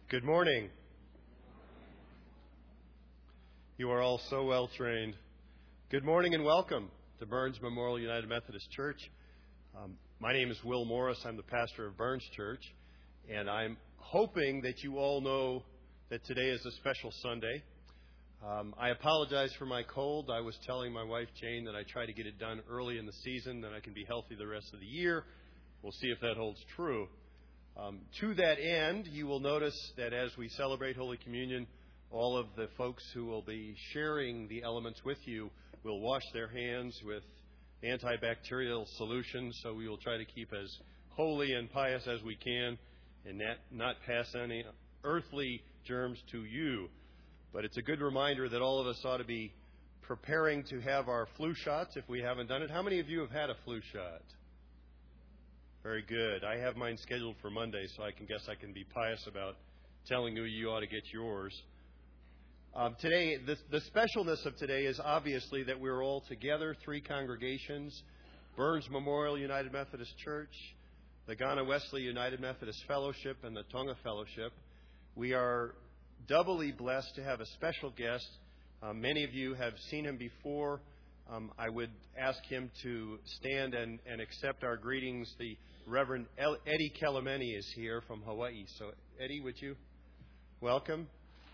Good morning. You are all so well trained. Good morning and welcome to Burns Memorial United Methodist Church. My name is Will Morris. I'm the pastor of Burns Church, and I'm hoping that you all know that today is a special Sunday. I apologize for my cold. I was telling my wife Jane that I try to get it done early in the season, then I can be healthy the rest of the year. We'll see if that holds true. To that end, you will notice that as we celebrate Holy Communion, all of the folks who will be sharing the elements with you will wash their hands with antibacterial solutions, so we will try to keep as holy and pious as we can and not pass any earthly germs to you. But it's a good reminder that all of us ought to be preparing to have our flu shots if we haven't done it. How many of you have had a flu shot? Very good. I have mine scheduled for Monday, so I can be pious about telling you ought to get yours. Today, the specialness of today is obviously that we're all together, three congregations: Burns Memorial United Methodist Church, the Ghana Wesley United Methodist Fellowship, and the Tonga Fellowship. We are doubly blessed to have a special guest. Many of you have seen him before. I would ask him to stand and accept our greetings. The Reverend Eddie Kelemeni is here from Hawaii. So, Eddie, would you welcome?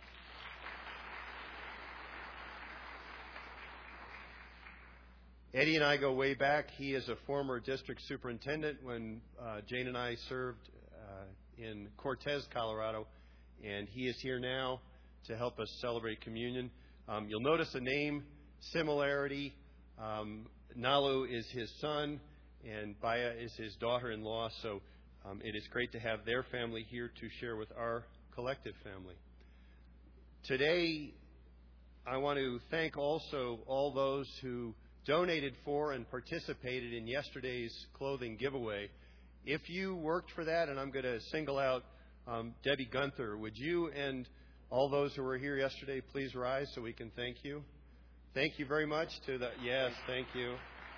Eddie and I go way back. He is a former district superintendent when Jane and I served in Cortez, Colorado, and he is here now to help us celebrate communion. You'll notice a name similarity. Nalu is his son, and Baya is his daughter-in-law, so it is great to have their family here to share with our collective family. Today, I want to thank also all those who donated for and participated in yesterday's clothing giveaway. If you worked for that, and I'm going to single out Debbie Gunther, would you and all those who were here yesterday please rise so we can thank you? Thank you very much to the, yes, thank you.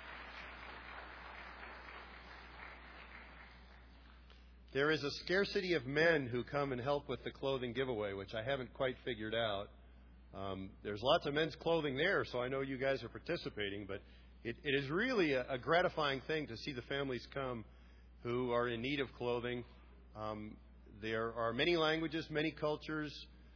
There is a scarcity of men who come and help with the clothing giveaway, which I haven't quite figured out. There's lots of men's clothing there, so I know you guys are participating, but it is really a gratifying thing to see the families come who are in need of clothing. There are many languages, many cultures,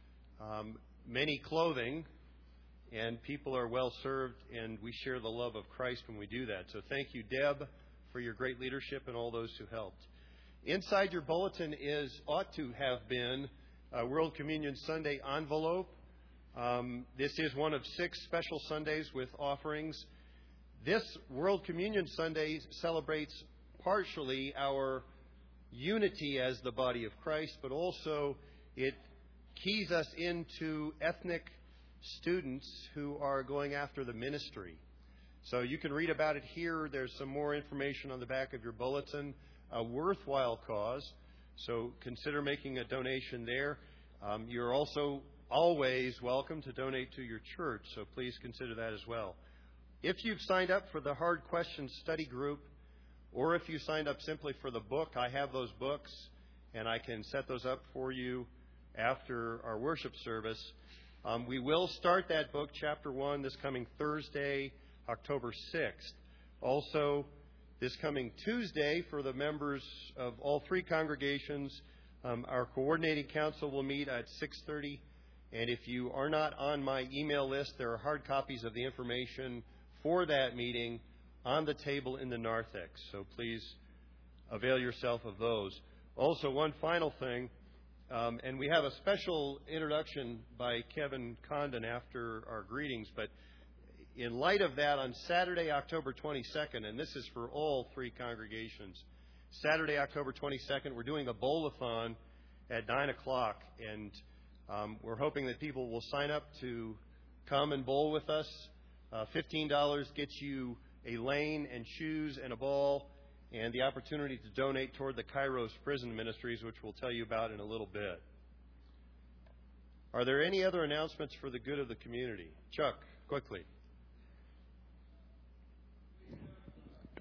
many clothing, and people are well served, and we share the love of Christ when we do that. So thank you, Deb, for your great leadership and all those who helped. Inside your bulletin ought to have been a World Communion Sunday envelope. This is one of 6 special Sundays with offerings. This World Communion Sunday celebrates partially our unity as the body of Christ, but also it keys us into ethnic students who are going after the ministry. So you can read about it here. There's some more information on the back of your bulletin. A worthwhile cause, so consider making a donation there. You're also always welcome to donate to your church, so please consider that as well. If you've signed up for the Hard Questions study group, or if you signed up simply for the book, I have those books, and I can set those up for you after our worship service. We will start that book, Chapter 1, this coming Thursday, October 6th. Also, this coming Tuesday, for the members of all 3 congregations, our coordinating council will meet at 6:30. And if you are not on my email list, there are hard copies of the information for that meeting on the table in the narthex. So please avail yourself of those. Also, one final thing, and we have a special introduction by Kevin Condon after our greetings, but in light of that, on Saturday, October 22nd, and this is for all 3 congregations, Saturday, October 22nd, we're doing a bowl-a-thon at 9 o'clock, and we're hoping that people will sign up to come and bowl with us. $15 gets you a lane and shoes and a ball, and the opportunity to donate toward the Kairos Prison Ministries, which we'll tell you about in a little bit. Are there any other announcements for the good of the community? Chuck, quickly.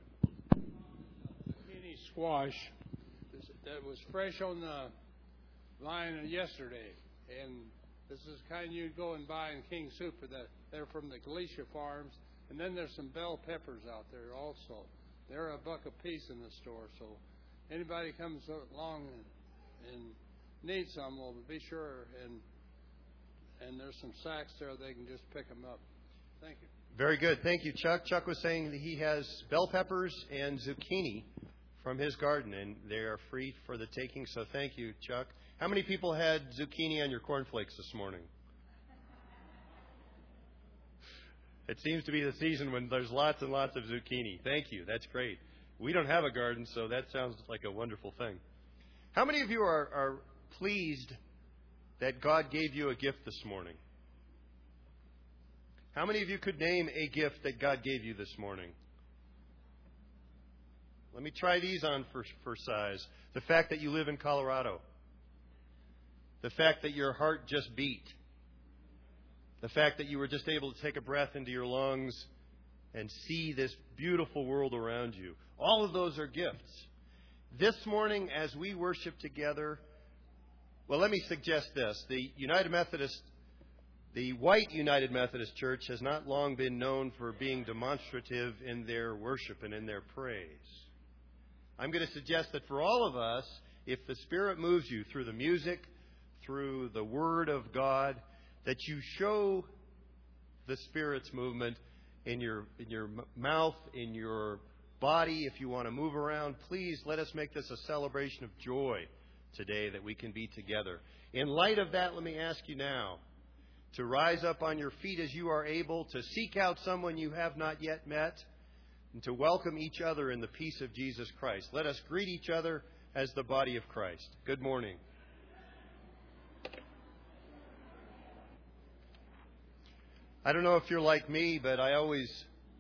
Squash that was fresh on the line yesterday, and this is the kind you'd go and buy in King Super. They're from the Galicia farms, and then there's some bell peppers out there also. They're $1 a piece in the store, so anybody comes along and needs some, will be sure, and there's some sacks there, they can just pick them up. Thank you. Very good. Thank you, Chuck. Chuck was saying that he has bell peppers and zucchini from his garden, and they are free for the taking, so thank you, Chuck. How many people had zucchini on your cornflakes this morning? It seems to be the season when there's lots and lots of zucchini. Thank you. That's great. We don't have a garden, so that sounds like a wonderful thing. How many of you are pleased that God gave you a gift this morning? How many of you could name a gift that God gave you this morning? Let me try these on for size. The fact that you live in Colorado. The fact that your heart just beat. The fact that you were just able to take a breath into your lungs and see this beautiful world around you. All of those are gifts. This morning, as we worship together, well, let me suggest this. The white United Methodist Church has not long been known for being demonstrative in their worship and in their praise. I'm going to suggest that for all of us, if the Spirit moves you through the music, through the Word of God, that you show the Spirit's movement in your mouth, in your body. If you want to move around, please let us make this a celebration of joy today that we can be together. In light of that, let me ask you now to rise up on your feet as you are able, to seek out someone you have not yet met, and to welcome each other in the peace of Jesus Christ. Let us greet each other as the body of Christ. Good morning. I don't know if you're like me, but I always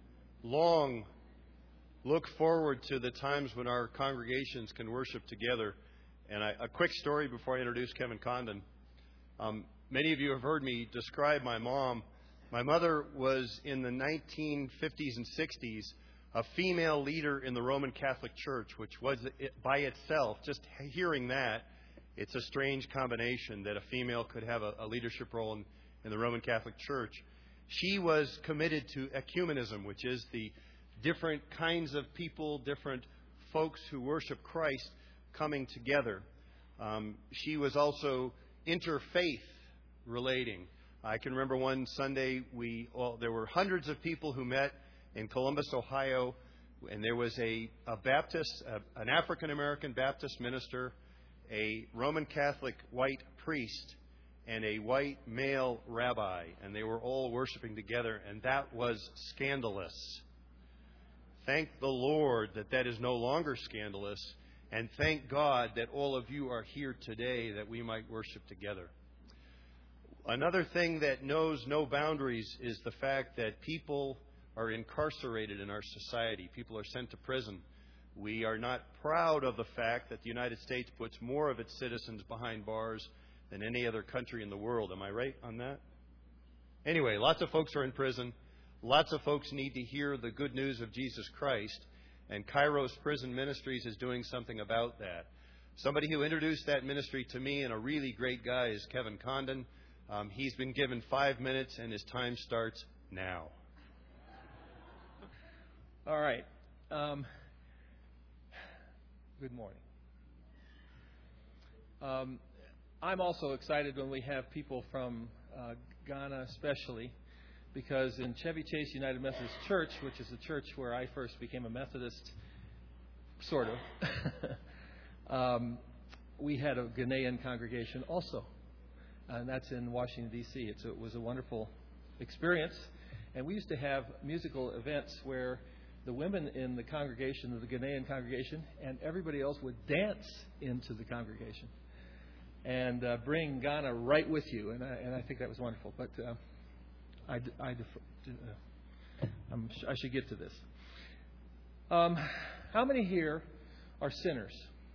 look forward to the times when our congregations can worship together. And a quick story before I introduce Kevin Condon. Many of you have heard me describe my mom. My mother was in the 1950s and 60s a female leader in the Roman Catholic Church, which was by itself, just hearing that, it's a strange combination that a female could have a leadership role in the Roman Catholic Church. She was committed to ecumenism, which is the different kinds of people, different folks who worship Christ coming together. She was also interfaith relating. I can remember one Sunday there were hundreds of people who met in Columbus, Ohio, and there was an African American Baptist minister, a Roman Catholic white priest, and a white male rabbi, and they were all worshiping together, and that was scandalous. Thank the Lord that is no longer scandalous, and thank God that all of you are here today that we might worship together. Another thing that knows no boundaries is the fact that people are incarcerated in our society. People are sent to prison. We are not proud of the fact that the United States puts more of its citizens behind bars than any other country in the world. Am I right on that? Anyway, lots of folks are in prison. Lots of folks need to hear the good news of Jesus Christ, and Kairos Prison Ministries is doing something about that. Somebody who introduced that ministry to me, and a really great guy, is Kevin Condon. He's been given 5 minutes, and his time starts now. All right. Good morning. I'm also excited when we have people from Ghana especially, because in Chevy Chase United Methodist Church, which is the church where I first became a Methodist, sort of, we had a Ghanaian congregation also, and that's in Washington, D.C. It was a wonderful experience, and we used to have musical events where the women in the congregation, the Ghanaian congregation, and everybody else would dance into the congregation and bring Ghana right with you, and I think that was wonderful. But I should get to this. How many here are sinners?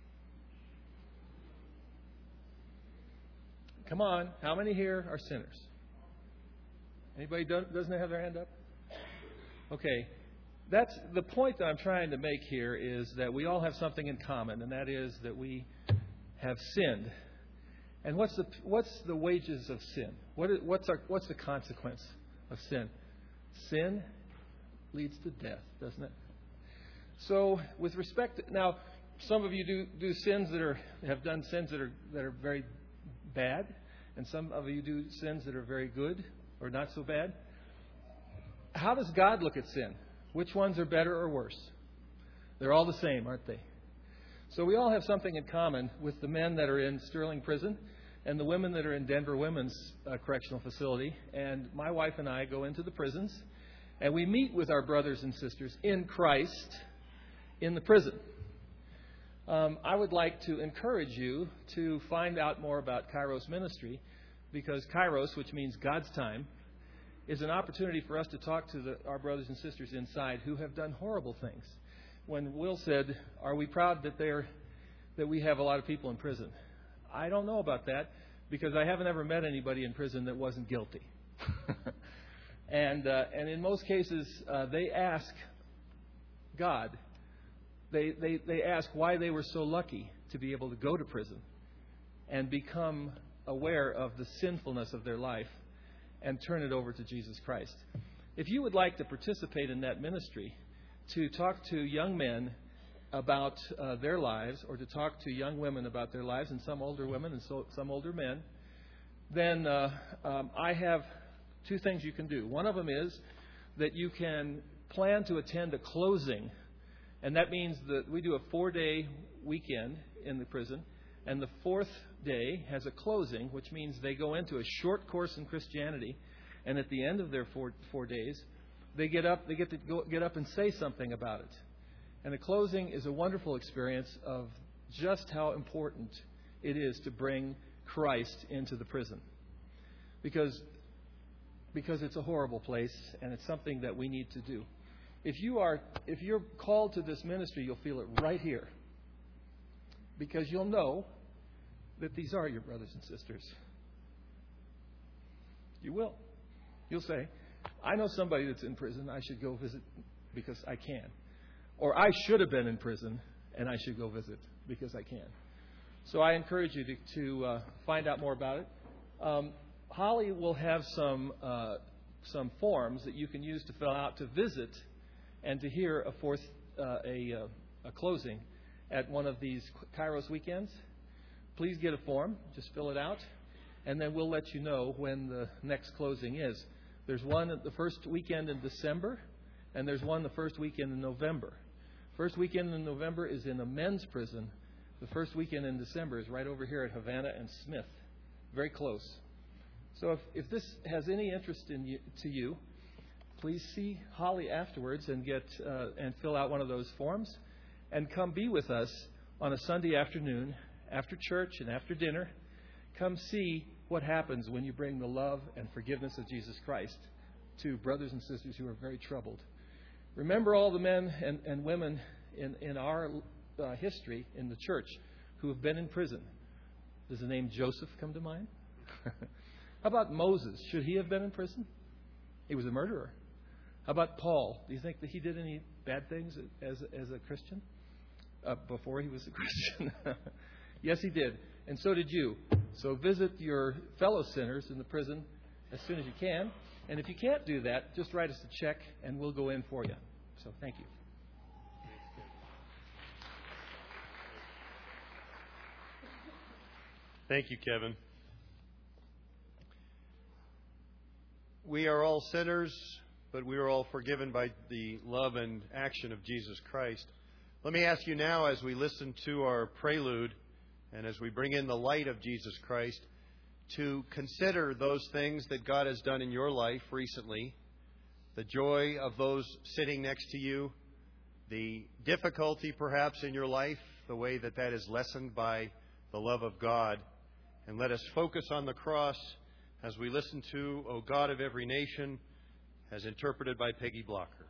Come on, how many here are sinners? Anybody doesn't have their hand up? Okay. That's the point that I'm trying to make here, is that we all have something in common, and that is that we have sinned. And what's the wages of sin? What's the consequence of sin? Sin leads to death, doesn't it? So, with respect to, now, some of you do sins have done sins that are very bad, and some of you do sins that are very good or not so bad. How does God look at sin? Which ones are better or worse? They're all the same, aren't they? So we all have something in common with the men that are in Sterling Prison and the women that are in Denver Women's Correctional Facility. And my wife and I go into the prisons, and we meet with our brothers and sisters in Christ in the prison. I would like to encourage you to find out more about Kairos ministry, because Kairos, which means God's time, is an opportunity for us to talk to our brothers and sisters inside who have done horrible things. When Will said, "Are we proud that we have a lot of people in prison?" I don't know about that, because I haven't ever met anybody in prison that wasn't guilty. And in most cases, they ask God. They ask why they were so lucky to be able to go to prison and become aware of the sinfulness of their life and turn it over to Jesus Christ. If you would like to participate in that ministry, to talk to young men about their lives, or to talk to young women about their lives, and some older women and some older men, then I have two things you can do. One of them is that you can plan to attend a closing. And that means that we do a 4-day weekend in the prison. And the fourth day has a closing, which means they go into a short course in Christianity. And at the end of their four days, they get up and say something about it. And the closing is a wonderful experience of just how important it is to bring Christ into the prison. Because it's a horrible place, and it's something that we need to do. If you're called to this ministry, you'll feel it right here. Because you'll know that these are your brothers and sisters. You will. You'll say, "I know somebody that's in prison. I should go visit because I can." Or, "I should have been in prison, and I should go visit because I can." So I encourage you to find out more about it. Holly will have some forms that you can use to fill out to visit and to hear a closing at one of these Kairos weekends. Please get a form. Just fill it out. And then we'll let you know when the next closing is. There's one the first weekend in December, and there's one the first weekend in November. First weekend in November is in a men's prison. The first weekend in December is right over here at Havana and Smith. Very close. So if this has any interest to you, please see Holly afterwards and and fill out one of those forms, and come be with us on a Sunday afternoon after church and after dinner. Come see what happens when you bring the love and forgiveness of Jesus Christ to brothers and sisters who are very troubled. Remember all the men and women in our history in the church who have been in prison. Does the name Joseph come to mind? How about Moses? Should he have been in prison? He was a murderer. How about Paul? Do you think that he did any bad things as a Christian before he was a Christian? Yes, he did. And so did you. So visit your fellow sinners in the prison as soon as you can. And if you can't do that, just write us a check and we'll go in for you. So thank you. Thank you, Kevin. We are all sinners, but we are all forgiven by the love and action of Jesus Christ. Let me ask you now, as we listen to our prelude and as we bring in the light of Jesus Christ, to consider those things that God has done in your life recently, the joy of those sitting next to you, the difficulty perhaps in your life, the way that is lessened by the love of God. And let us focus on the cross as we listen to O God of Every Nation, as interpreted by Peggy Blocker.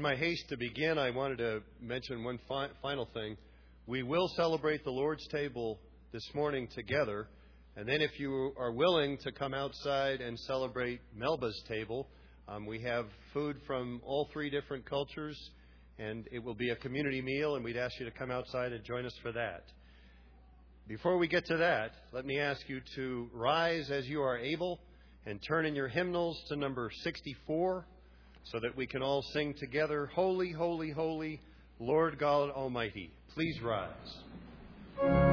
my haste to begin, I wanted to mention one final thing. We will celebrate the Lord's table this morning together, and then if you are willing to come outside and celebrate Melba's table, we have food from all three different cultures, and it will be a community meal, and we'd ask you to come outside and join us for that. Before we get to that, let me ask you to rise as you are able and turn in your hymnals to number 64 so that we can all sing together, Holy, Holy, Holy, Lord God Almighty. Please rise.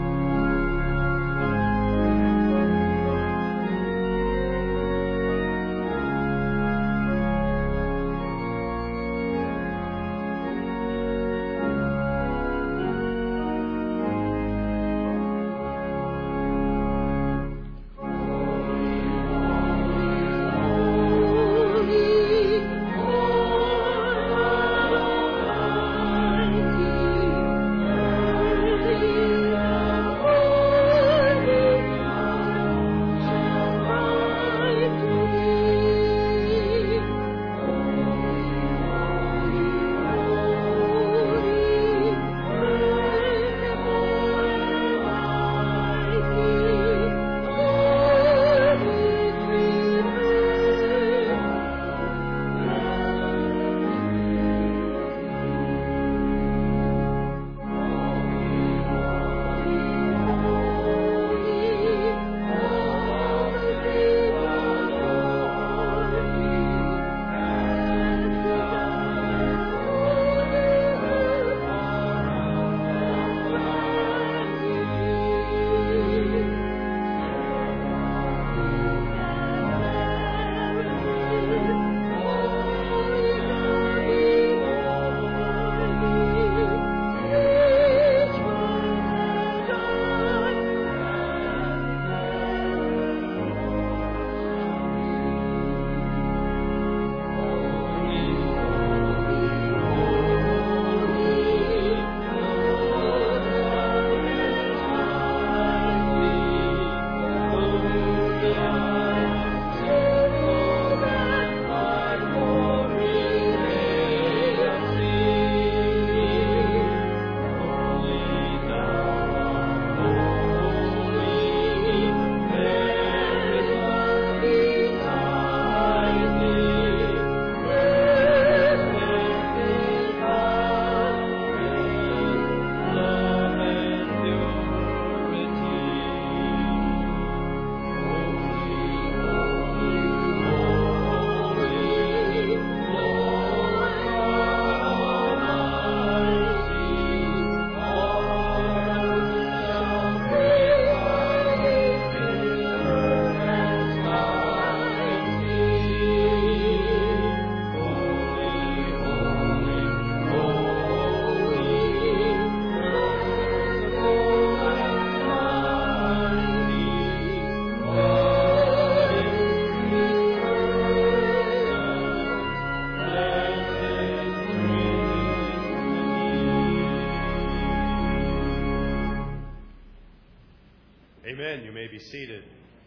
Amen. You may be seated.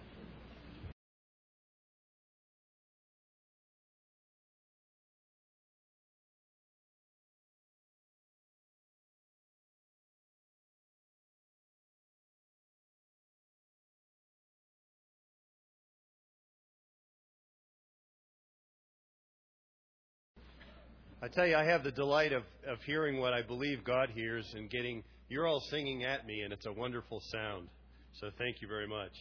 I tell you, I have the delight of hearing what I believe God hears and you're all singing at me, and it's a wonderful sound. So thank you very much.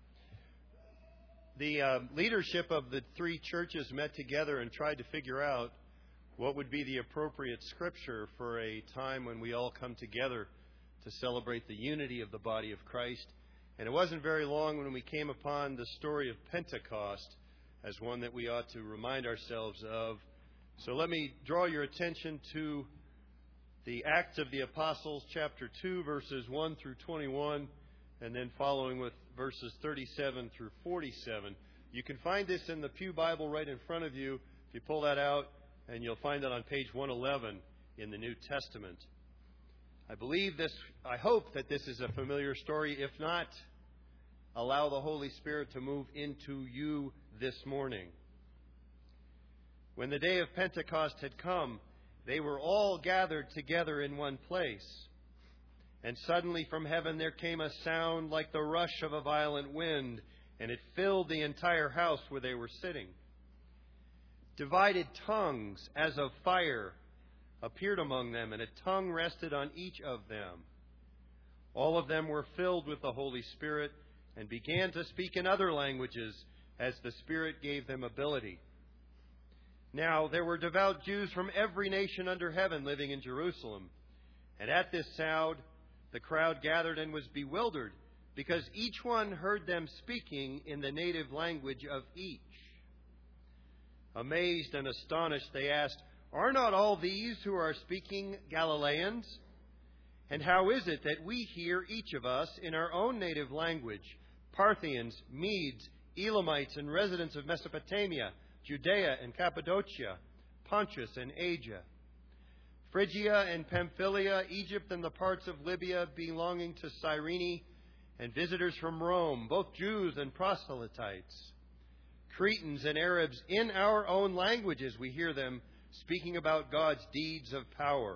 The leadership of the three churches met together and tried to figure out what would be the appropriate scripture for a time when we all come together to celebrate the unity of the body of Christ. And it wasn't very long when we came upon the story of Pentecost as one that we ought to remind ourselves of. So let me draw your attention to the Acts of the Apostles, chapter 2, verses 1 through 21, and then following with verses 37 through 47. You can find this in the Pew Bible right in front of you. If you pull that out, and you'll find it on page 111 in the New Testament. I hope that this is a familiar story. If not, allow the Holy Spirit to move into you this morning. When the day of Pentecost had come, they were all gathered together in one place. And suddenly from heaven there came a sound like the rush of a violent wind, and it filled the entire house where they were sitting. Divided tongues as of fire appeared among them, and a tongue rested on each of them. All of them were filled with the Holy Spirit and began to speak in other languages as the Spirit gave them ability. Now there were devout Jews from every nation under heaven living in Jerusalem. And at this sound the crowd gathered and was bewildered, because each one heard them speaking in the native language of each. Amazed and astonished, they asked, "Are not all these who are speaking Galileans? And how is it that we hear each of us in our own native language, Parthians, Medes, Elamites, and residents of Mesopotamia, Judea and Cappadocia, Pontus and Asia, Phrygia and Pamphylia, Egypt and the parts of Libya belonging to Cyrene, and visitors from Rome, both Jews and proselytes, Cretans and Arabs, in our own languages we hear them speaking about God's deeds of power."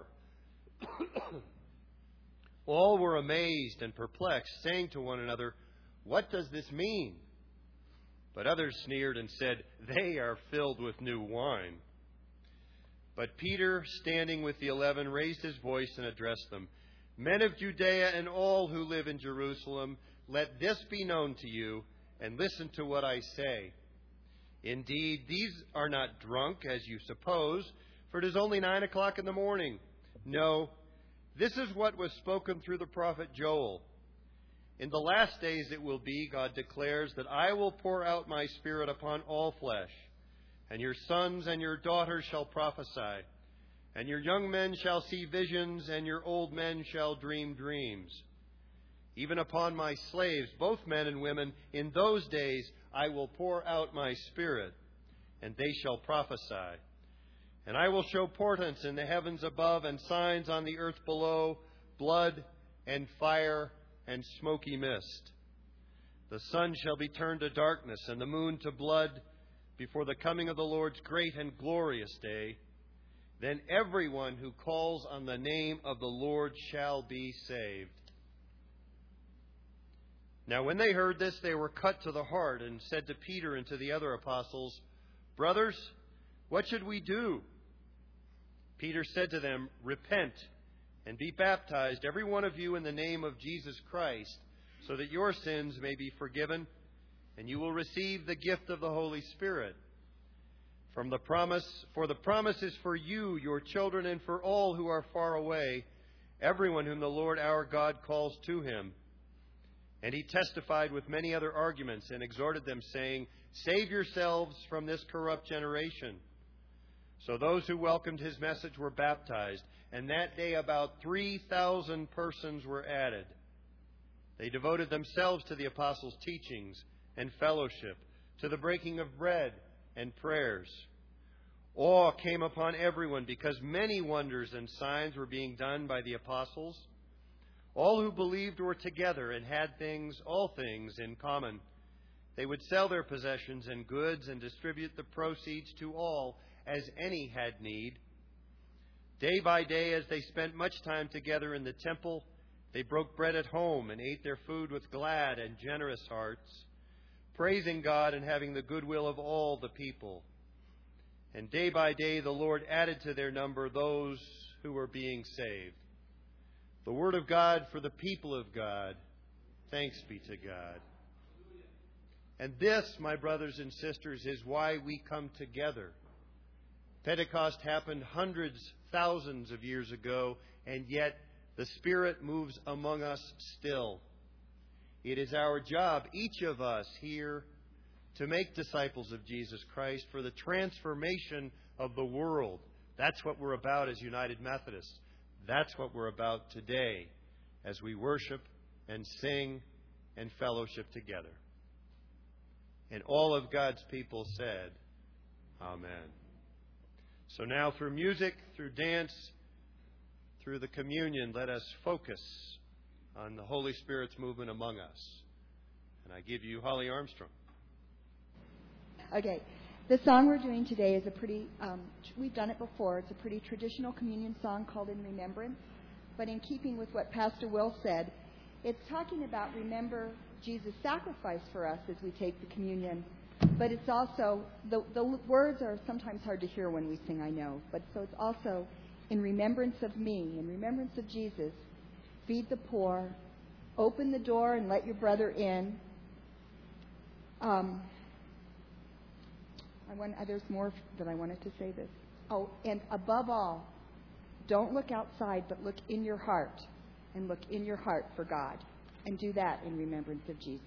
All were amazed and perplexed, saying to one another, "What does this mean?" But others sneered and said, "They are filled with new wine." But Peter, standing with the 11, raised his voice and addressed them. "Men of Judea and all who live in Jerusalem, let this be known to you, and listen to what I say. Indeed, these are not drunk, as you suppose, for it is only 9 o'clock in the morning. No, this is what was spoken through the prophet Joel. In the last days it will be, God declares, that I will pour out my Spirit upon all flesh, and your sons and your daughters shall prophesy, and your young men shall see visions, and your old men shall dream dreams. Even upon my slaves, both men and women, in those days I will pour out my Spirit, and they shall prophesy. And I will show portents in the heavens above and signs on the earth below, blood and fire and smoky mist. The sun shall be turned to darkness and the moon to blood before the coming of the Lord's great and glorious day. Then everyone who calls on the name of the Lord shall be saved." Now when they heard this, they were cut to the heart and said to Peter and to the other apostles, "Brothers, what should we do?" Peter said to them, "Repent and be baptized, every one of you, in the name of Jesus Christ, so that your sins may be forgiven, and you will receive the gift of the Holy Spirit. For the promise is for you, your children, and for all who are far away, everyone whom the Lord our God calls to him." And he testified with many other arguments and exhorted them, saying, "Save yourselves from this corrupt generation." So those who welcomed his message were baptized, and that day about 3,000 persons were added. They devoted themselves to the apostles' teachings and fellowship, to the breaking of bread and prayers. Awe came upon everyone because many wonders and signs were being done by the apostles. All who believed were together and had all things in common. They would sell their possessions and goods and distribute the proceeds to all as any had need. Day by day, as they spent much time together in the temple, they broke bread at home and ate their food with glad and generous hearts, praising God and having the goodwill of all the people. And day by day the Lord added to their number those who were being saved. The word of God for the people of God. Thanks be to God. And this, my brothers and sisters, is why we come together. Pentecost happened hundreds, thousands of years ago, and yet the Spirit moves among us still. It is our job, each of us here, to make disciples of Jesus Christ for the transformation of the world. That's what we're about as United Methodists. That's what we're about today as we worship and sing and fellowship together. And all of God's people said, Amen. So now through music, through dance, through the communion, let us focus on the Holy Spirit's movement among us. And I give you Holly Armstrong. Okay. The song we're doing today is we've done it before. It's a pretty traditional communion song called In Remembrance. But in keeping with what Pastor Will said, it's talking about remember Jesus' sacrifice for us as we take the communion. But it's also, the words are sometimes hard to hear when we sing, I know. But so it's also in remembrance of me, in remembrance of Jesus. Feed the poor, open the door and let your brother in. There's more that I wanted to say this. Oh, and above all, don't look outside, but look in your heart, and look in your heart for God, and do that in remembrance of Jesus.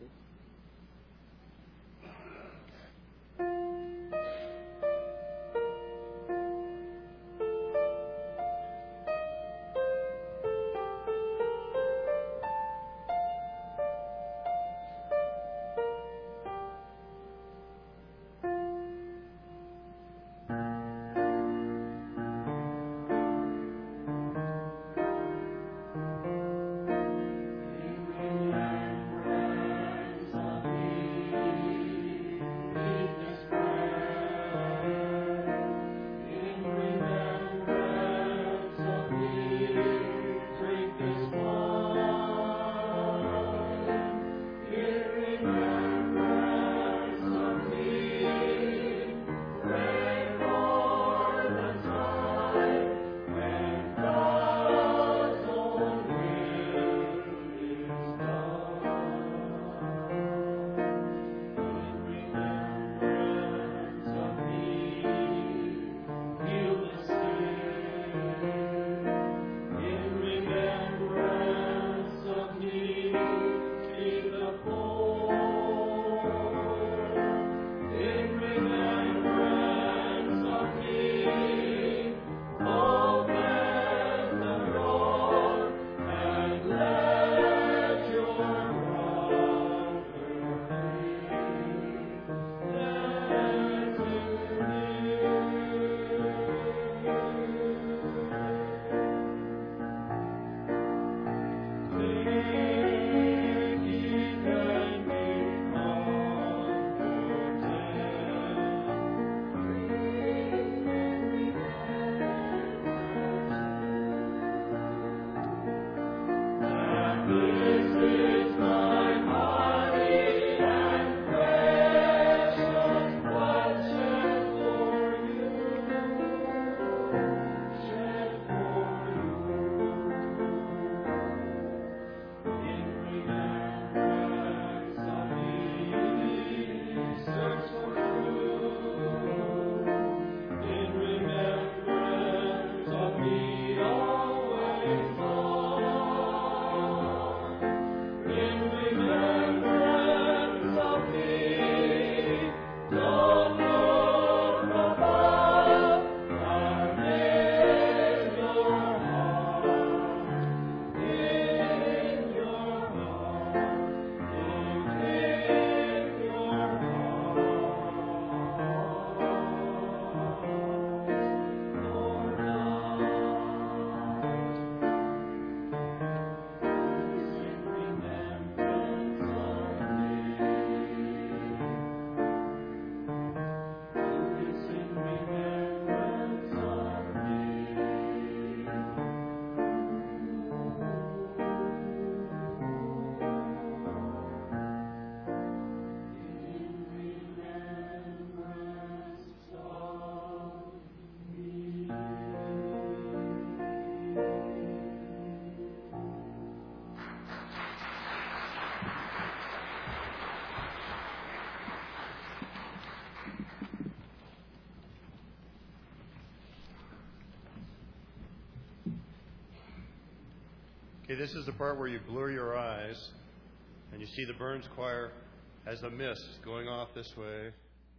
Okay, this is the part where you blur your eyes and you see the Burns Choir as a mist going off this way,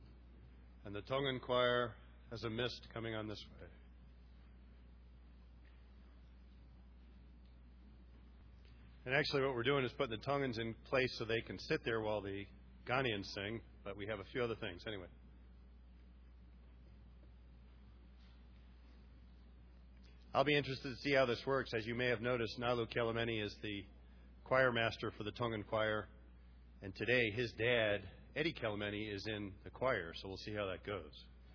and the Tongan Choir as a mist coming on this way. And actually what we're doing is putting the Tongans in place so they can sit there while the Ghanaians sing, but we have a few other things. Anyway. I'll be interested to see how this works. As you may have noticed, Nalu Kelemeni is the choir master for the Tongan choir, and today his dad Eddie Kelmeny is in the choir, so we'll see how that goes.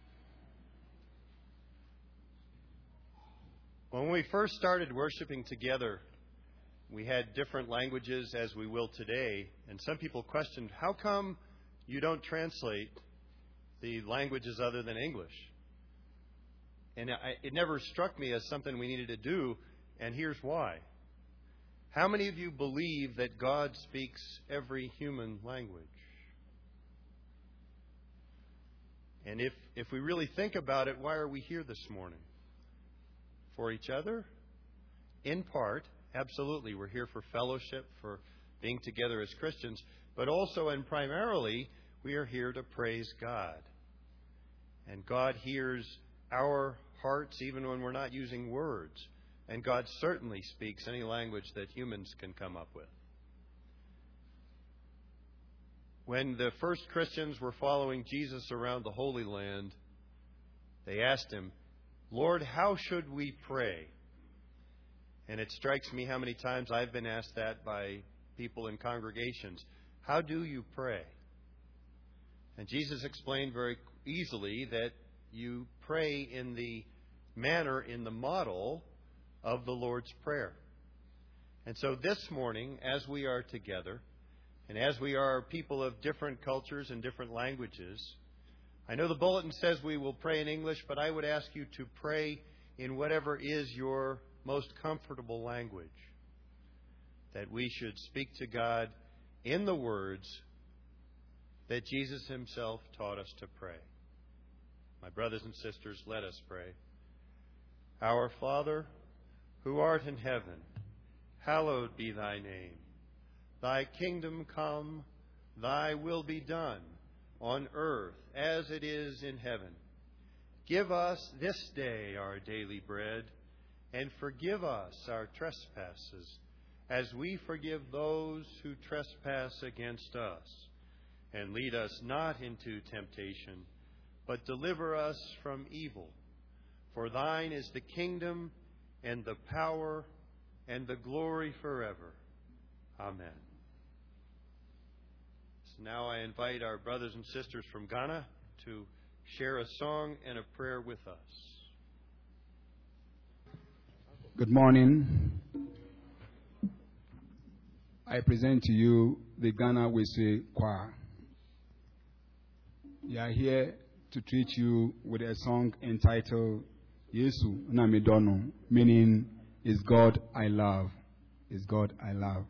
When we first started worshiping together, we had different languages as we will today, and some people questioned, how come you don't translate the languages other than English? And it never struck me as something we needed to do, and here's why. How many of you believe that God speaks every human language? And if we really think about it, why are we here this morning? For each other? In part, absolutely. We're here for fellowship, for being together as Christians, but also and primarily, we are here to praise God. And God hears our hearts even when we're not using words. And God certainly speaks any language that humans can come up with. When the first Christians were following Jesus around the Holy Land, they asked him, Lord, how should we pray? And it strikes me how many times I've been asked that by people in congregations. How do you pray? And Jesus explained very easily that you pray in the manner, in the model of the Lord's Prayer. And so this morning, as we are together, and as we are people of different cultures and different languages, I know the bulletin says we will pray in English, but I would ask you to pray in whatever is your most comfortable language. That we should speak to God in the words that Jesus himself taught us to pray. My brothers and sisters, let us pray. Our Father, who art in heaven, hallowed be thy name. Thy kingdom come, thy will be done, on earth as it is in heaven. Give us this day our daily bread, and forgive us our trespasses, as we forgive those who trespass against us. And lead us not into temptation, but deliver us from evil. For thine is the kingdom, and the power, and the glory forever. Amen. So now I invite our brothers and sisters from Ghana to share a song and a prayer with us. Good morning. I present to you the Ghana Wesley Choir. We are here to treat you with a song entitled Yesu Namidono, meaning, is God I love. Is God I love.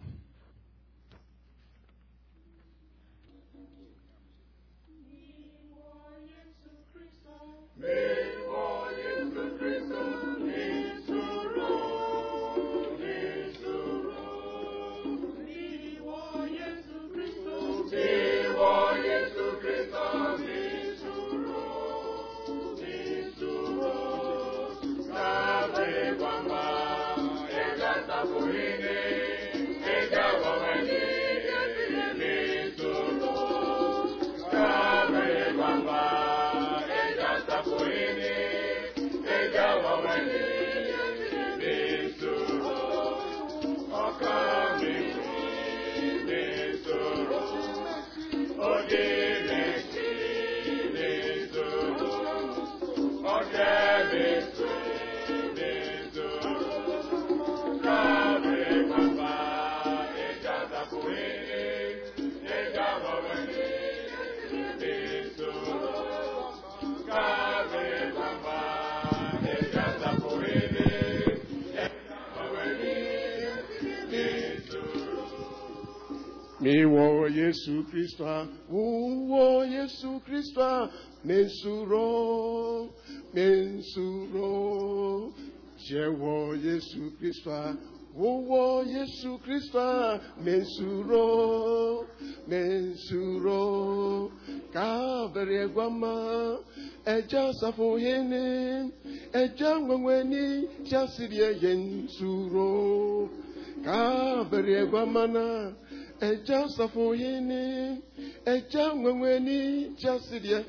Miwo Yesu Christa, Uwo Yesu Christa, Mensuro, Mensuro, Jewo Yesu Christa, Uwo Yesu Christa, Mensuro, Mensuro, Kabere Guama, Eja Safoyene, Eja Mweni, Jasirie Yensuro, Kabere Guamana, Eja Safoyene, Eja Mweni, Jasirie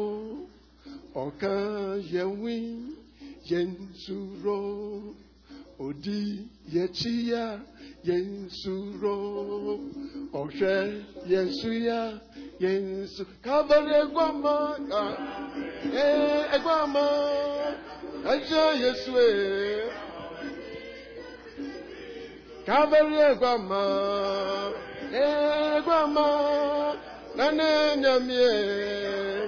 Yensuro, Oka Yewi, Yensuro, Odi Yechia Yensuro Oshe Yensuya Yensu Kabare Guama Eguama Aja Yesue Kabare Guama Eguama Nane Nyamie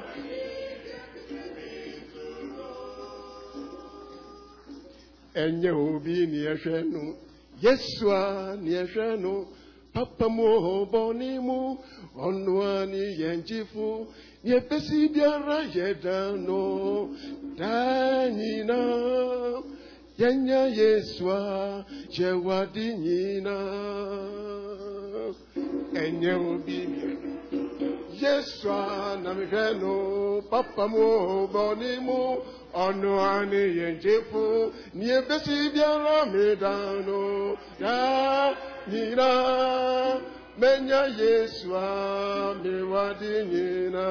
Enye obi ni ehwenu Yesua ni ehwenu Papa mo boni mu Onua ni yenjifu Ni epesi biara yedano Danyina Yenya Yesua Jewadi nyina Enye obi Yesua na mehwenu Papa mo boni mu Onuani yenjefu ni ebesi biara medano ya nina menya Yesua mewadi nina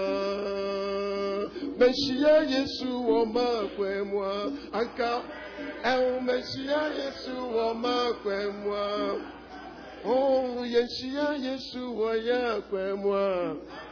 Meshia Yesu woma kwemwa anka Meshia Yesu woma kwemwa Oh Yeshia Yesu waya kwemwa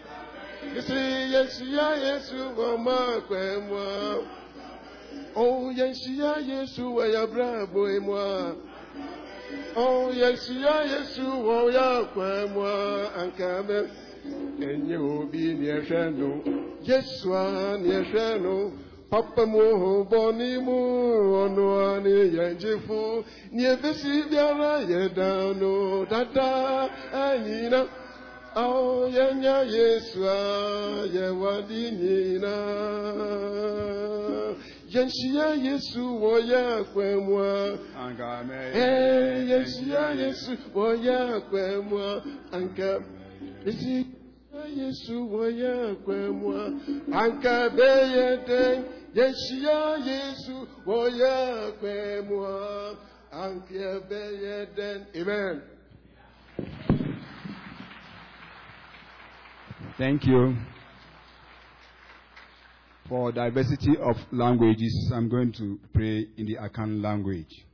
Yeshia Yesu wama kwemwa Oh Yeshia Yesu waya brabo emwa Oh Yeshia Yesu waya kwemwa ankame Enye obi ni ehwenu Yesua ni ehwenu Papa mo boni mu Onua ni yenjifu Ni ebesi biara yedano Dada anyina Oh, yenya Yesua, yewadi nina. Yenshia Yesu, woya kwemwa. Hey, yenshia Yesu, woya kwemwa. Anka, Yesu, woya kwemwa. Anka beyete, yenshia Yesu, woya kwemwa. Anka beyete. Amen. Thank you. For diversity of languages, I'm going to pray in the Akan language.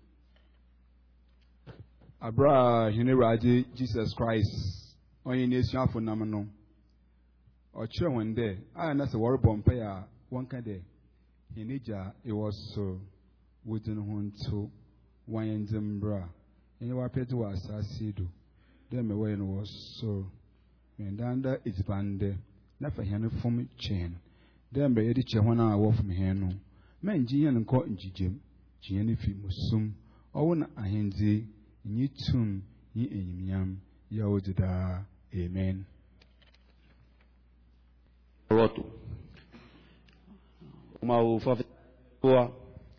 Abra Hineraji Jesus Christ, only nation for Namano. Or children there, I know the word Bompaya, one kind of Hinija, it was so wooden home to one Zimbra. And you are paid to us as Sidu. Then my way was so. Ndanda izbande na fahene fom chen dem be yedi chehwana awo fom henu menji yen nko njijem jiyen fi musum owo na ahenzi nyi tum yi enyimyam ya odida amen. Rotu mau fa tua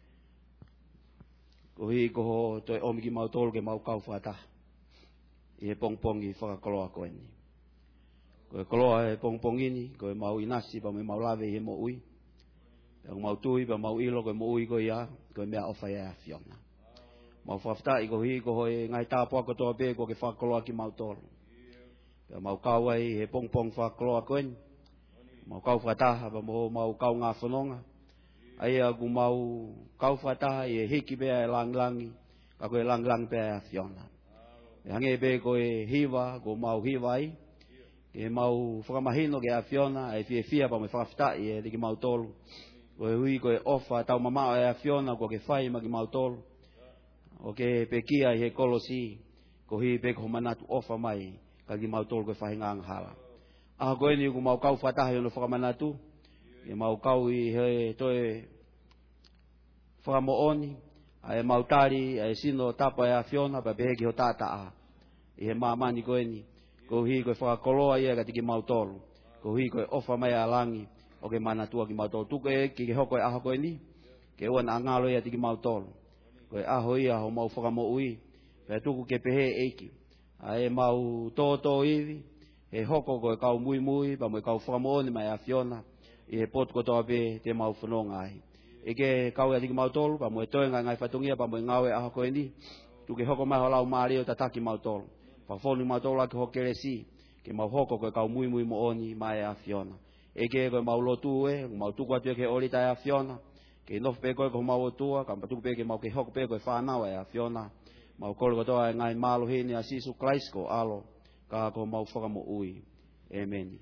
ko hi ko to omgi mau tol ke mau kau fata e pong i fa kolo ko ni ko koloa e pong ini ko mau inasi pa me mau lave he mo ui pe mau tui pa mau ilo ko mo ui ko ya ko me ofa ya fiona mau fafta i ko hi ko e ngai ta po ko to pe ko ke fa koloa ki mau tol pe mau kau ai he pong fa koloa ko ni mau kau fata pa mau kau nga fononga ai aku mau kau fata e hiki be lang ka ko lang pe fiona hange be ko e hiwa ko mau hiwai ke mau whakamahino ke a Fiona e fia pa me whakafta e ki mau tolu ko e hui ko e ofa tau mamao e a Fiona ko ke whai ma ki mau tolu o ke pekia he kolosi ko hi pe ko manatu ofa mai ka ki mau tolu ko whahinga hala a ko e ni ko mau kau whatahi ono whakamanatu e mau kau i he toe whakamooni a e mau tari e sino tapa e a Fiona pa pehe ki ho tata a i he mamani ko e ni ko hi ko fa koloa ia ka tiki mautolu ko hi ko ofa mai alangi o ke mana tua ki mautolu tu ki hoko e aho ko ni ke wan angalo ia tiki mautolu ko e aho ia ho mau fa mo ui pe tu ke pehe eiki ai mau to ivi e hoko ko ka mui pa mo ka fa mo ni mai a Fiona e pot ko to be te mau fononga ai e ke ka ia tiki mautolu pa mo to ngai fatungia pa mo ngawe aho ko ni tu ke hoko mai ho lau mari o tataki mautolu pa fonu matola ke hokeresi ke mau hoko ko ka mui mo oni mai a Fiona e ke ko mau lotu e mau tu ko te ke olita a Fiona Ke no pe ko mau tua kam patu pe ke mau ke hok pe ko whanau e a Fiona. Mau kolo ko toa ngai malo hini a Sisu Christ ko alo ka ko mau whakamo ui. Amen.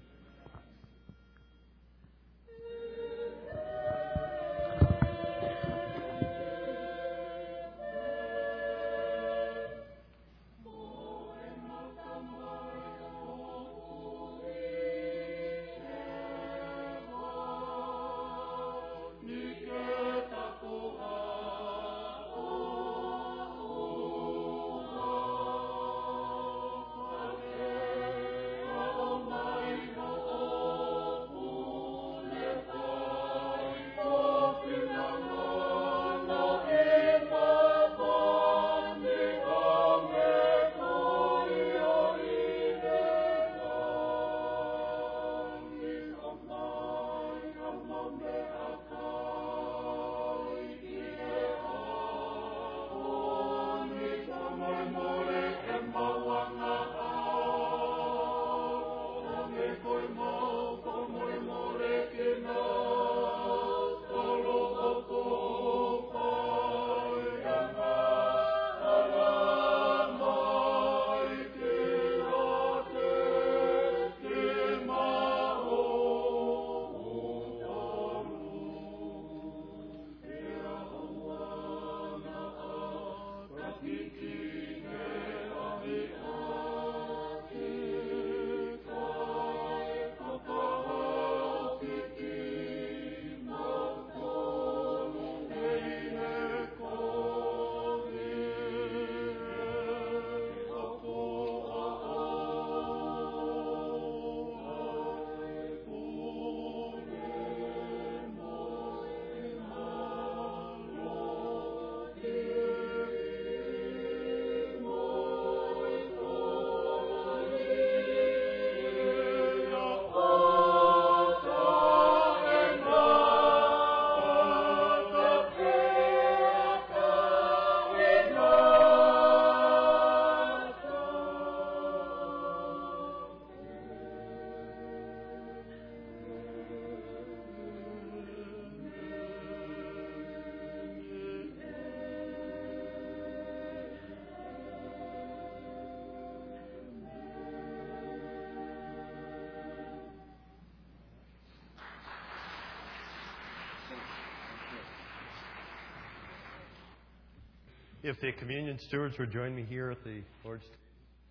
If the communion stewards would join me here at the Lord's table.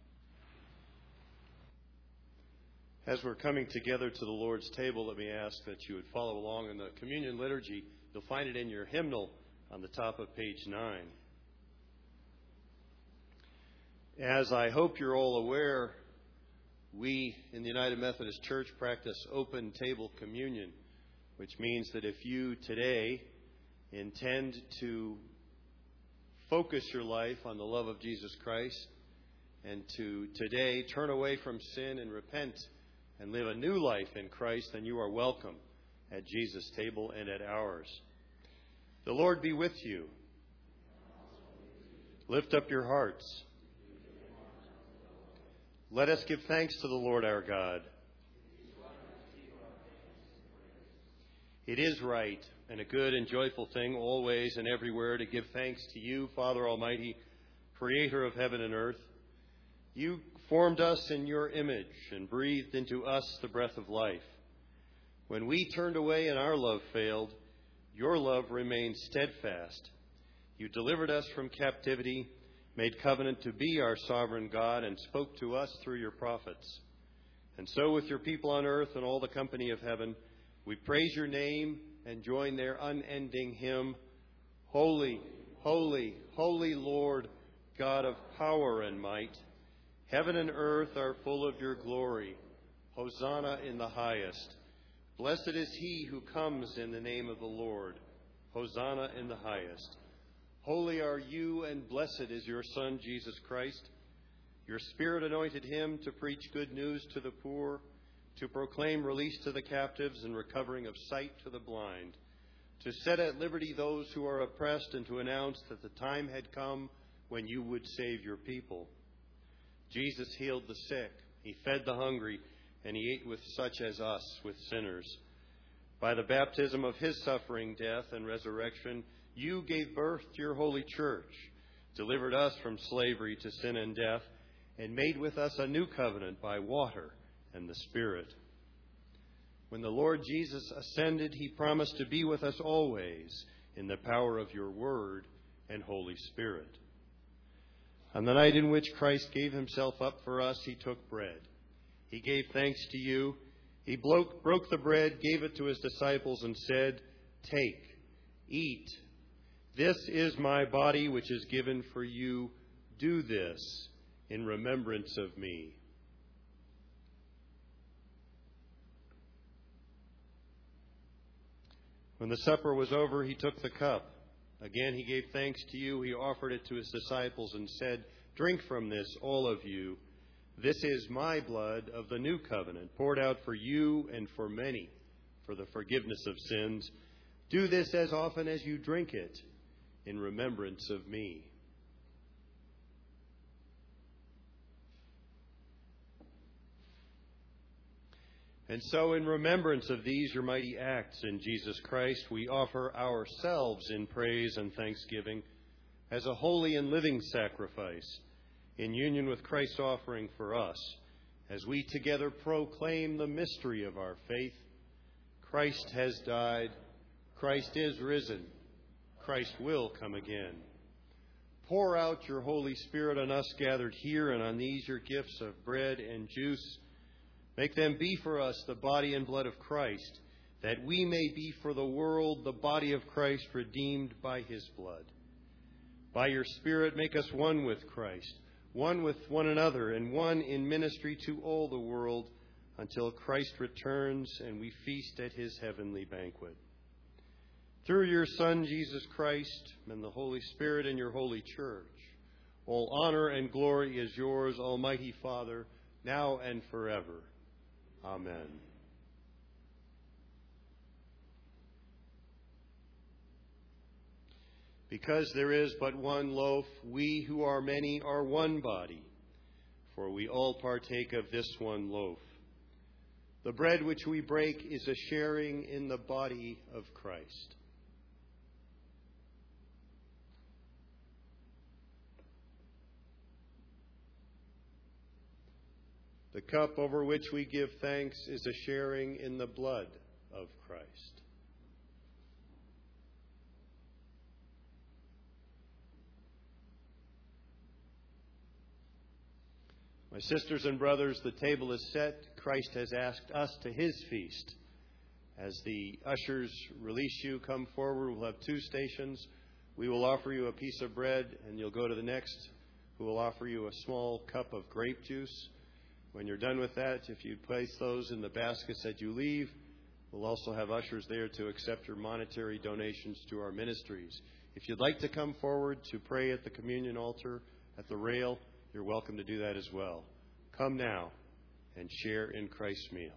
As we're coming together to the Lord's table, let me ask that you would follow along in the communion liturgy. You'll find it in your hymnal on the top of page 9. As I hope you're all aware, we in the United Methodist Church practice open table communion, which means that if you today intend to focus your life on the love of Jesus Christ and to today turn away from sin and repent and live a new life in Christ, then you are welcome at Jesus' table and at ours. The Lord be with you. Lift up your hearts. Let us give thanks to the Lord our God. It is right and a good and joyful thing always and everywhere to give thanks to you, Father Almighty, Creator of heaven and earth. You formed us in your image and breathed into us the breath of life. When we turned away and our love failed, your love remained steadfast. You delivered us from captivity, made covenant to be our sovereign God, and spoke to us through your prophets. And so with your people on earth and all the company of heaven, we praise your name and join their unending hymn, Holy, holy, holy Lord, God of power and might. Heaven and earth are full of your glory. Hosanna in the highest. Blessed is he who comes in the name of the Lord. Hosanna in the highest. Holy are you, and blessed is your Son, Jesus Christ. Your Spirit anointed him to preach good news to the poor, to proclaim release to the captives and recovering of sight to the blind, to set at liberty those who are oppressed, and to announce that the time had come when you would save your people. Jesus healed the sick, he fed the hungry, and he ate with such as us, with sinners. By the baptism of his suffering, death, and resurrection, you gave birth to your holy church, delivered us from slavery to sin and death, and made with us a new covenant by water and the Spirit. When the Lord Jesus ascended, he promised to be with us always in the power of your word and Holy Spirit. On the night in which Christ gave himself up for us, he took bread. He gave thanks to you. He broke the bread, gave it to his disciples, and said, "Take, eat. This is my body, which is given for you. Do this in remembrance of me." When the supper was over, he took the cup. Again, he gave thanks to you. He offered it to his disciples and said, "Drink from this, all of you. This is my blood of the new covenant, poured out for you and for many for the forgiveness of sins. Do this as often as you drink it in remembrance of me." And so, in remembrance of these your mighty acts in Jesus Christ, we offer ourselves in praise and thanksgiving as a holy and living sacrifice, in union with Christ's offering for us, as we together proclaim the mystery of our faith. Christ has died. Christ is risen. Christ will come again. Pour out your Holy Spirit on us gathered here and on these your gifts of bread and juice. Make them be for us the body and blood of Christ, that we may be for the world the body of Christ, redeemed by his blood. By your Spirit, make us one with Christ, one with one another, and one in ministry to all the world, until Christ returns and we feast at his heavenly banquet. Through your Son, Jesus Christ, and the Holy Spirit in your holy church, all honor and glory is yours, Almighty Father, now and forever. Amen. Because there is but one loaf, we who are many are one body, for we all partake of this one loaf. The bread which we break is a sharing in the body of Christ. The cup over which we give thanks is a sharing in the blood of Christ. My sisters and brothers, the table is set. Christ has asked us to his feast. As the ushers release you, come forward. We'll have 2 stations. We will offer you a piece of bread, and you'll go to the next, who will offer you a small cup of grape juice. When you're done with that, if you place those in the baskets that you leave, we'll also have ushers there to accept your monetary donations to our ministries. If you'd like to come forward to pray at the communion altar, at the rail, you're welcome to do that as well. Come now and share in Christ's meal.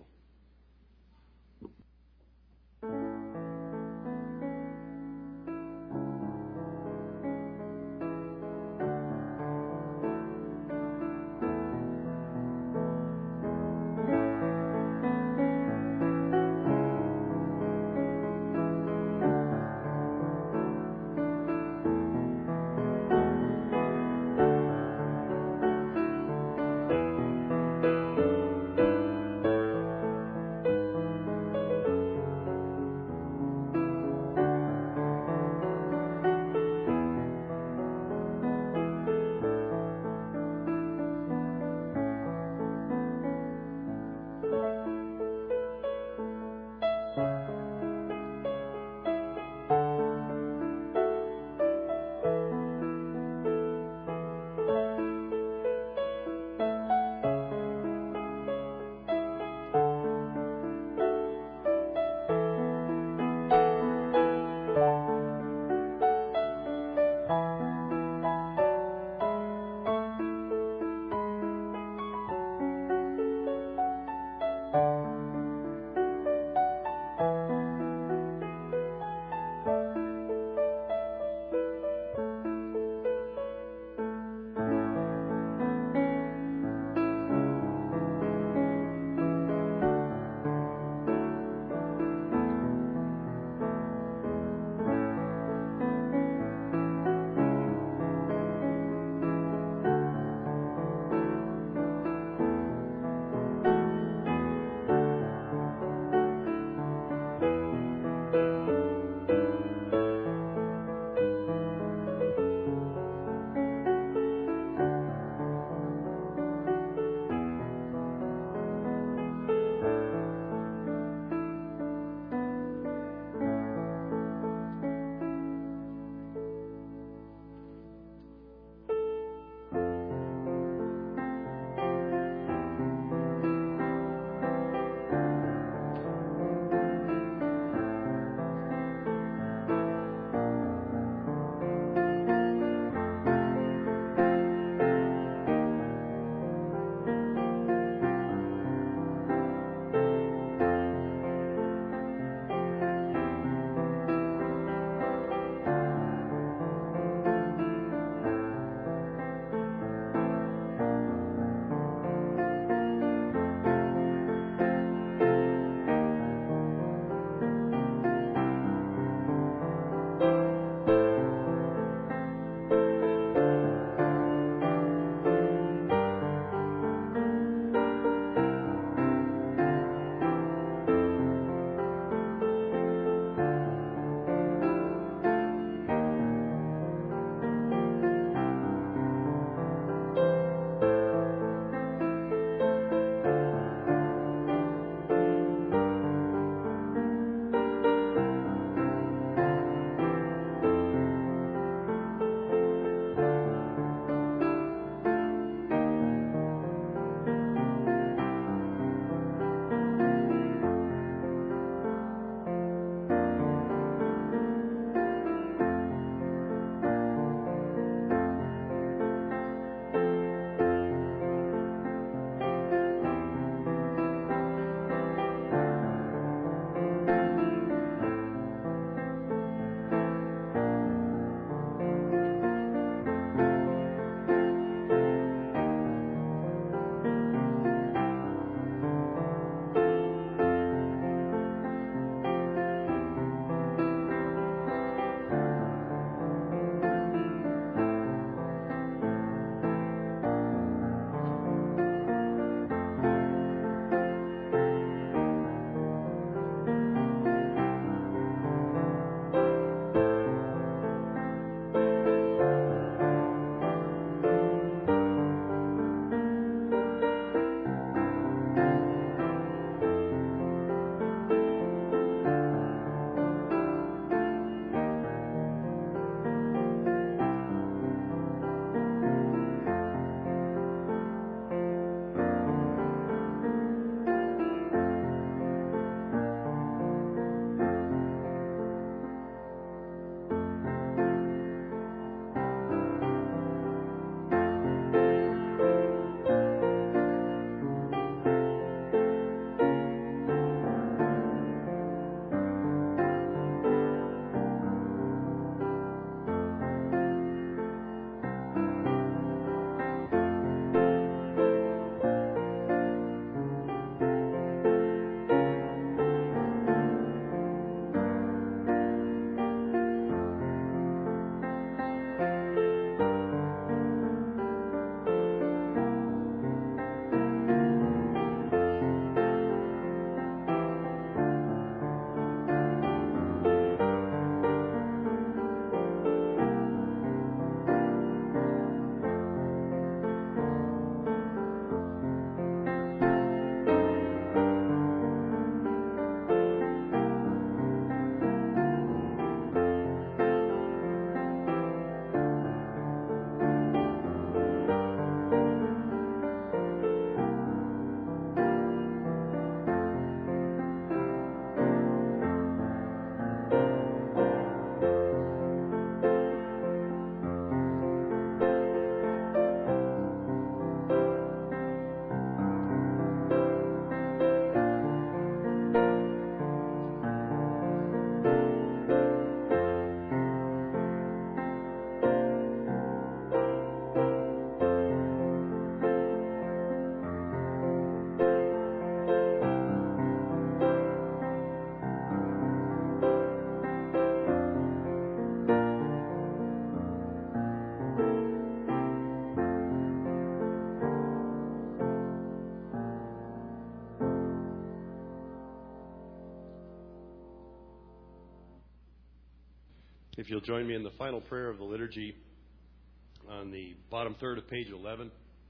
If you'll join me in the final prayer of the liturgy on the bottom third of page 11.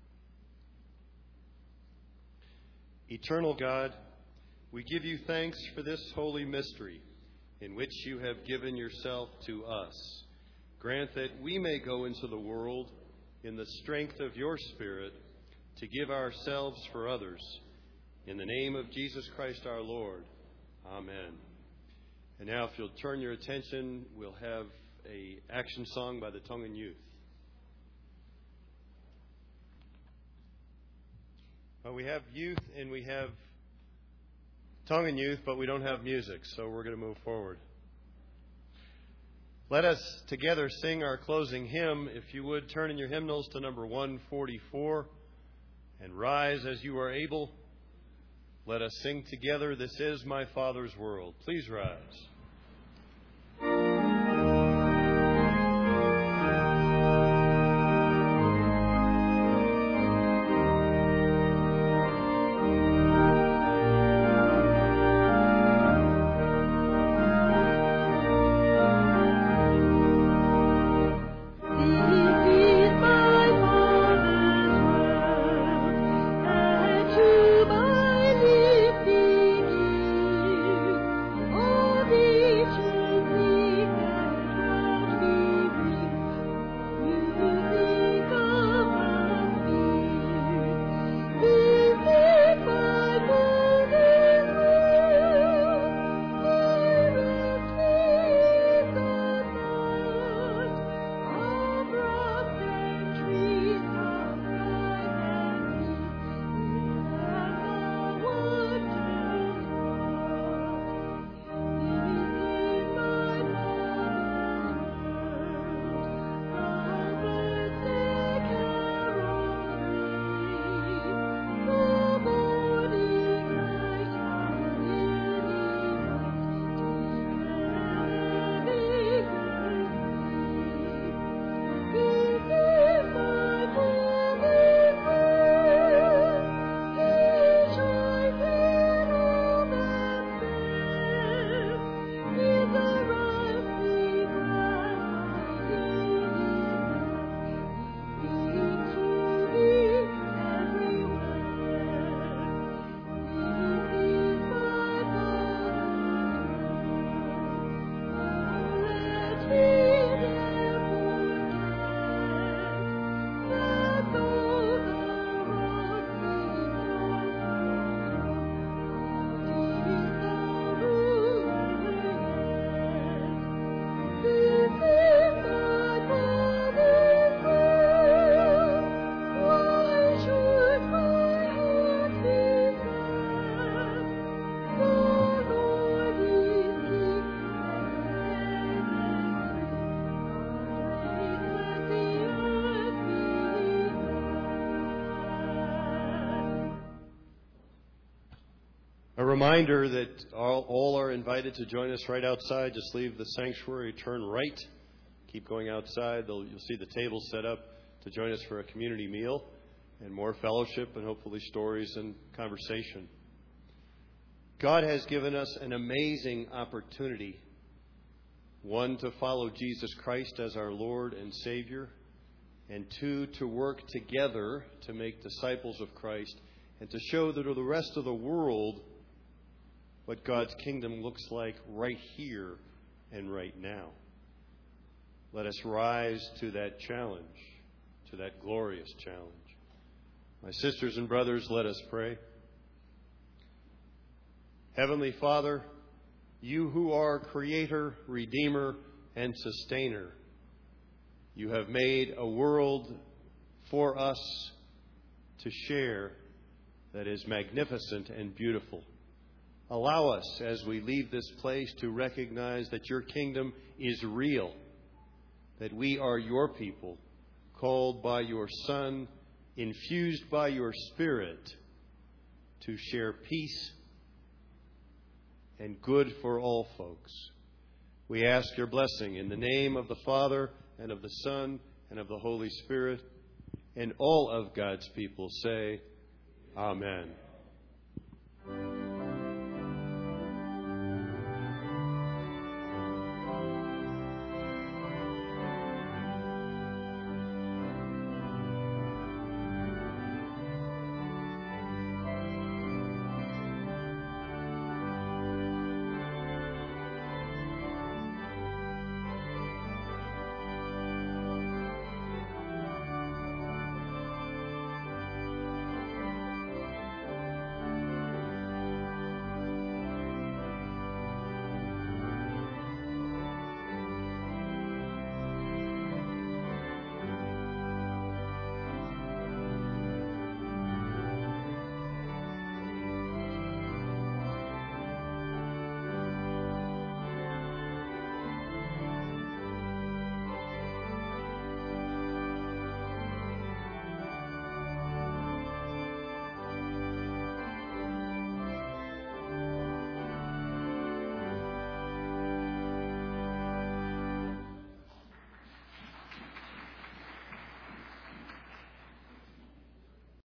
Eternal God, we give you thanks for this holy mystery in which you have given yourself to us. Grant that we may go into the world in the strength of your Spirit to give ourselves for others. In the name of Jesus Christ our Lord. Amen. And now, if you'll turn your attention, we'll have an action song by the Tongan Youth. Well, we have youth and we have Tongan Youth, but we don't have music, so we're going to move forward. Let us together sing our closing hymn. If you would, turn in your hymnals to number 144 and rise as you are able. Let us sing together, This Is My Father's World. Please rise. A reminder that all are invited to join us right outside. Just leave the sanctuary, turn right, keep going outside. You'll see the tables set up to join us for a community meal and more fellowship and hopefully stories and conversation. God has given us an amazing opportunity. One, to follow Jesus Christ as our Lord and Savior. And two, to work together to make disciples of Christ and to show that to the rest of the world what God's kingdom looks like right here and right now. Let us rise to that challenge, to that glorious challenge. My sisters and brothers, let us pray. Heavenly Father, you who are Creator, Redeemer, and Sustainer, you have made a world for us to share that is magnificent and beautiful. Allow us, as we leave this place, to recognize that your kingdom is real, that we are your people, called by your Son, infused by your Spirit, to share peace and good for all folks. We ask your blessing in the name of the Father, and of the Son, and of the Holy Spirit, and all of God's people say, Amen.